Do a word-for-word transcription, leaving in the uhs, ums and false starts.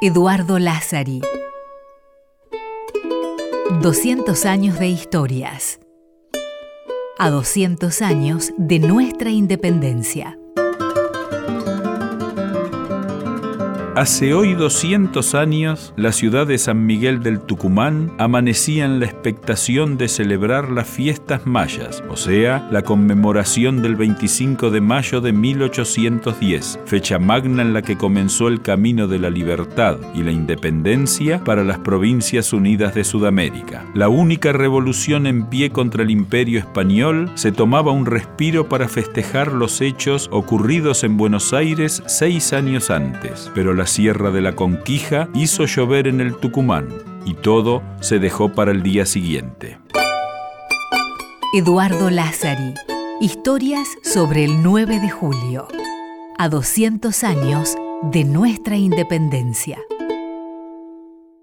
Eduardo Lázari. doscientos años de historias. A doscientos años de nuestra independencia. Hace hoy doscientos años, la ciudad de San Miguel del Tucumán amanecía en la expectación de celebrar las fiestas mayas, o sea, la conmemoración del veinticinco de mayo de mil ochocientos diez, fecha magna en la que comenzó el camino de la libertad y la independencia para las Provincias Unidas de Sudamérica. La única revolución en pie contra el Imperio Español se tomaba un respiro para festejar los hechos ocurridos en Buenos Aires seis años antes, pero la Sierra de la Conquija hizo llover en el Tucumán y todo se dejó para el día siguiente. Eduardo Lázari. Historias sobre el nueve de julio. A doscientos años de nuestra independencia.